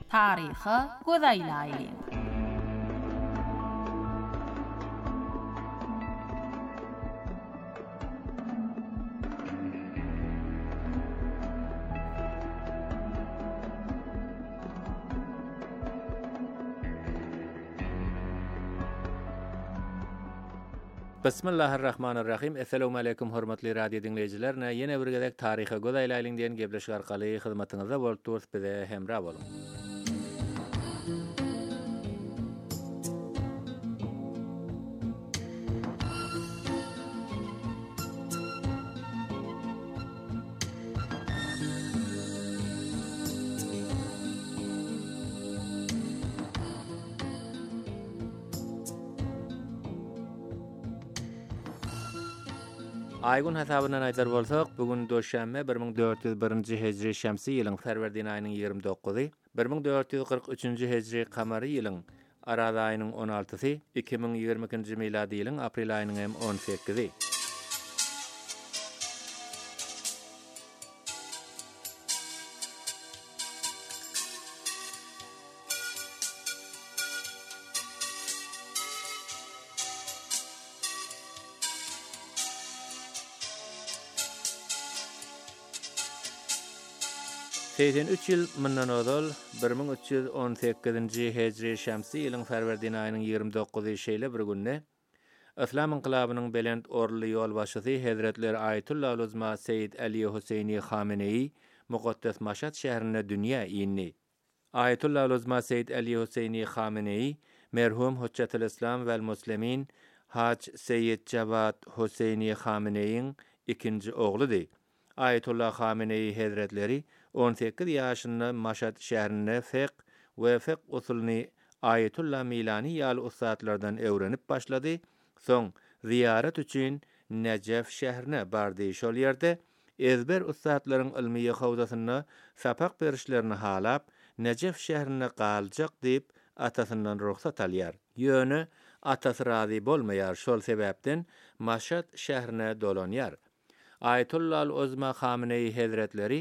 Tarihi Godaýlaýly. Bismillahirrahmanirrahim. Assalamu alaykum hormatly radio dinleyijiler. Ýene bir gezek taryhy Godaýlaýlyň diýen gebleşik arkaly hyzmatyňyzda bolup durýar bize hemra bolun. Aýgun hasabyna aýdar bolsak, bugun döşänme 1401-nji hejri şämsi ýylyň Ferwerdiň aýynyň 29-y, 1443-nji hejri kamary ýylyň Araz aýynyň 16-sy, 2022-nji miladi ýylyň aprel aýynyň 18-i. Seyden 3 ýyl mundan odal 1318-nji hejri şämsi ýylyň Ferwerdiň aýynyň 29-y şeýle bir günne Islam inqilabynyň belend orly ýol başçysy Hazretler Ayetullah Uluzma Seyyid Ali Huseyni Khamenei Muqaddas Maşhad şäherine dünýä ýyny. Ayetullah Uluzma Seyyid Ali Huseyni Khamenei merhum Hujjatul Islam vel Muslimin Hac Seyyid Javad Huseyni Khamenei'ň ikinji ogludy. Ayetullah Khamenei Hazretleri 18 ýaşynda Maşhad şäherine fiqh we fiqh usulyny Ayetullah Milani ýaly ustadlardan öwrenip başlady. Soň ziyaret üçin Nejef şäherine bardy. Şol ýerde ezber ustadlaryň ilmi howzasyna sapak berişlerini halap Nejef şäherine galjak diýip atasyndan ruhsat alýar. Ýöne atasy razy bolmaýar. Şol sebäpden Maşhad şäherine dolanýar. Ayetullah Uluzma Khamenei Hazretleri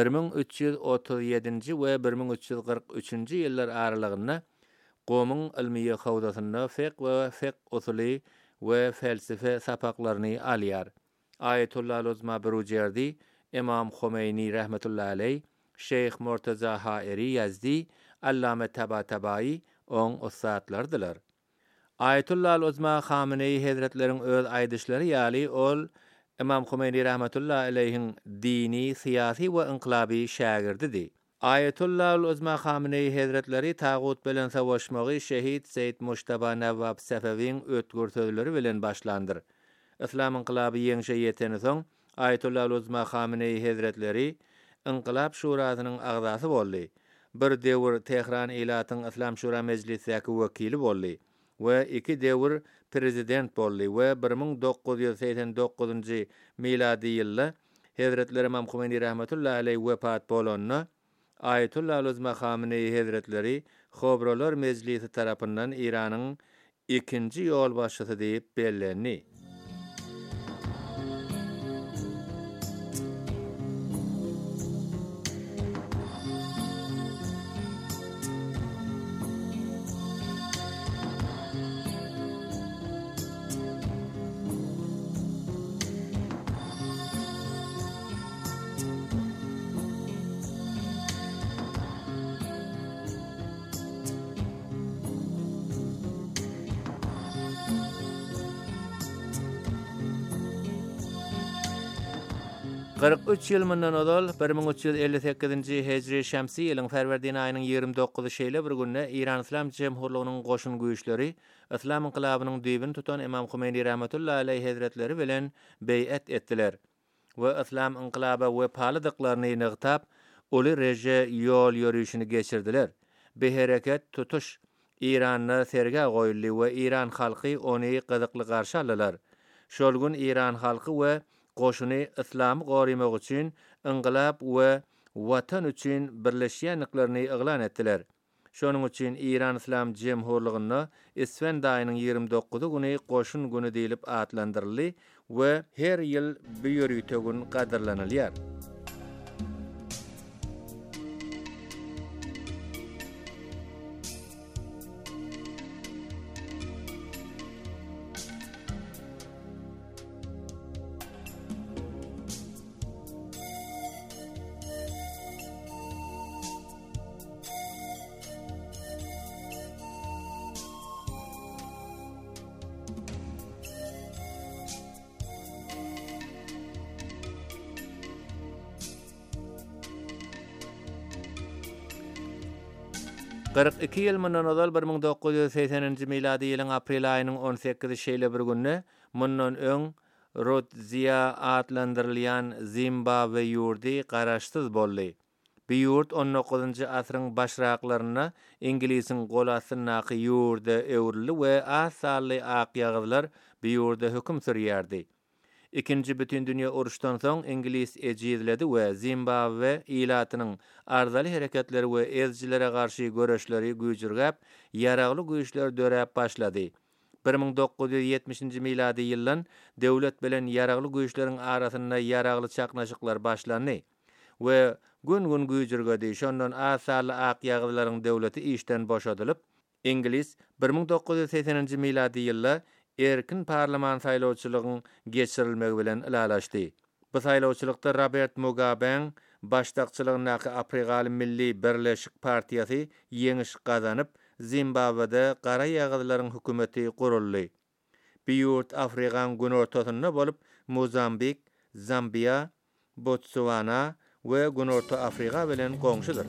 1337-nji we 1343-nji ýyllar aralygynda gowmyň ilmi howzasyna fiqh we fiqh usuly we felsefe sapaklaryny alýar. Ayetullah Uluzma bir ujerdi Imam Khomeini rahmetullahi aleyh, Şeyh Murtaza Hairi Yazdi, Allame Tabatabai on ustadlardylar. Ayetullah Uluzma Khamenei Hazretleriň öz aýdyşlary ýaly ol Imam Khomeini rahmetullahi aleyhin dini, siyasi we inqilabi şagirdidir. Ayetullah Uluzma Khamenei Hazretleri tagut bilen savaşmagy şehit Seyyid Mujtaba Nawwab Safawiň ötgür sözleri bilen başlandyr. İslam inqilaby ýeňşe ýeteni soň Ayetullah Uluzma Khamenei Hazretleri inqilab şurasynyň agzasy boldy. Bir dewr Tehran ýylatynyň Islam Şura Mejlisidäki wekili boldy we iki dewr prezident boldy we 1989-njy miladi ýylda Hazretleri Imam Khomeini rahmetullahi aleyh wepat bolanyna Ayetullah Uluzma Khamenei Hazretleri Xobralar Mejlisi tarapyndan Iranyň ikinji ýol başçysy diýip bellendi. Üç ýyl mundan odal 1358-nji hejri şämsi ýylyň Ferwerdiň aýynyň 29-y şeýle bir günne İran İslam Jemhurlygynyň goşun güýçleri Islam inqilabynyň düýbini tutan Imam Khomeini rahmetullahi aleyh Hazretleri bilen beýat etdiler we Islam inqilaby we palydyklaryny nygtap uly reje ýol ýörüşini geçirdiler. Behereket tutuş İranna serge goýuldy we İran halky ony gyzykly garşy aldylar. Şol gün İran halky we goşuny islamy gorymak üçin inqilab we watan üçin birleşýänliklaryny eglan etdiler. Şonuň üçin İran İslam Jemhurlygyna Isfend aýynyň 29-y güni goşun güni diýilip atlandyryldy we her ýyl bu ýörüýte gün gadarlanylýar. 42 ýyl mundan ozal 1980-nji milady ýylyň aprel aýynyň 18-i şeýle bir günne mundan öň Rhodesia adlandyrylýan Zimbabwe ýurdy garaşsyz boldy. Bu ýurt 19-njy asyryň başraklaryna Inglisiň gol astynaky ýurda öwrüli we asally aqýagylar bu ýurda höküm sürýärdi. İkinci bütün dünya uruşdan soň İngiliz ejizledi we Zimbabwe ilatynyň arzaly hereketleri we ezjilere garşy göreşleri güýjürgäp, ýaragly güýçler döräp başlady. 1970-nji milady ýyldan döwlet bilen ýaragly güýçleriň arasynda ýaragly çaknaşyklar başlandy we gün güýjürgedi. Şondan asaly aqýagylaryň döwleti işden boşadylyp, İngiliz 1980-nji milady ýylda erkin parlament saýlawçylygyň geçirilmegi bilen ilalaşdy. Bu saýlawçylykda Robert Mugabeň başdakçylygynaky Afrikaly Milli Birleşik Partiýasy ýeňiş gazanyp, Zimbabwede gara ýagylaryň hökümeti guruldy. Bu ýurt Afrikaň günortasynda bolup, Mozambik, Zambiya, Botswana we Günorta Afrika bilen goňşudyr.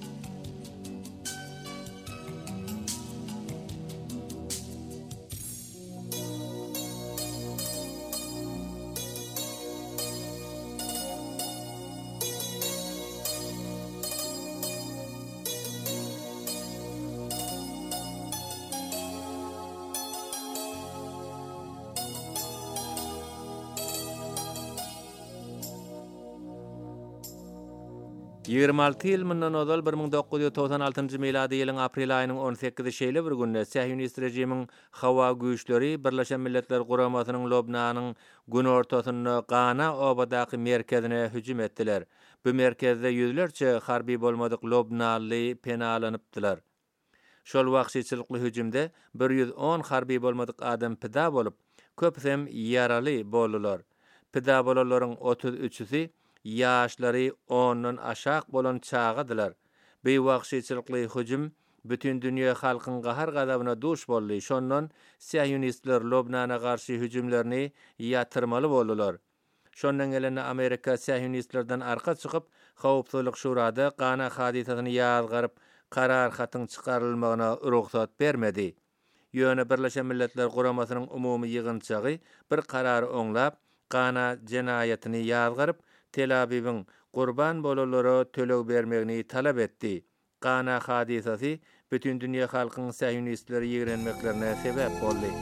Ýygrmalty ýyl mundan ozal 1996-njy milady ýylyň aprel aýynyň 18-i şeýle bir günde Sähýonist rejimiň hawa güýçleri Birleşen Milletler Guramasynyň Lobnanyň günortasyna Gana obadaky merkezine hüjüm etdiler. Bu merkezde ýüzlerçe harby bolmadyk Lobnanly penalanypdylar. Şol wagtçylykly hüjümde 110 harby bolmadyk adam pida bolup, köpsem ýaraly boldular. Pida bolalaryň 33-si ýaşlary 10-dan aşak bolan çağıdylar. Bu wagtçylykly hüjüm bütün dünýä halkyň gahar gadabyna duş boldy. Şondan Sähýonistler Lobnana garşy hüjümlerini ýatyrmaly boldular. Şondan gelen Amerika Sähýonistlerden arka çykyp, Howpsuzlyk Şurada Gana hadisasyny ýazgaryp, karar hatyň çykarylmagyna ruhsat bermedi. Ýöne Birleşen Milletler Guramasynyň umumy ýygynchy bir karary oňlap, Gana jenaýatyny ýazgaryp, Tel Aviw'in qurban bolalara töleg bermegini talap etdi. Gana hadisasy bütün dünýä halkynyň Sähýonistleri ýigrenmeklerine sebäp boldy.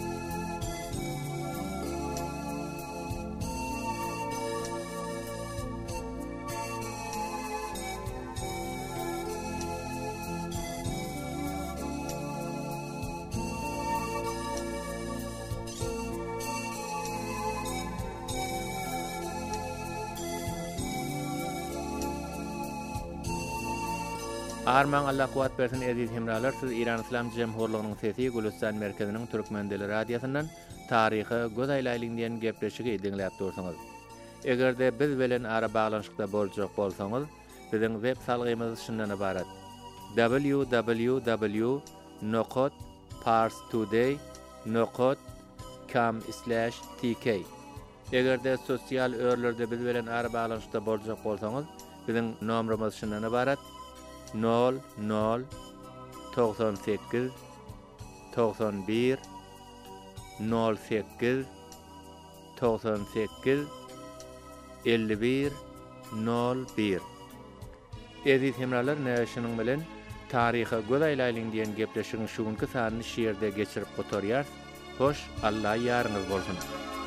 Arman Allah kuwat bersin aziz hemralar, siz İran İslam Jemhurlygynyň sesi Gülistan merkeziniň Türkmen dili radiosyndan taryhy göz aýlaýlygyň gepleşigi dinläp dursaňyz. Egerde biz bilen ara baglanşykda boljak bolsaňyz, biziň web salgymyz şundan ibarat: www.parstoday.com/tk. Egerde sosial örlerde biz bilen ara baglanşykda boljak bolsaňyz, biziň nomrymyz şundan ibarat: 00 98 91 08 98 51 01. Aziz hemralar, näşiniň bilen taryhy göz aýlaýlyň diýen gepleşigiň şugunky sanyny şeýerde geçirip gotarýar. Hoş, Allah ýarynız bolsun.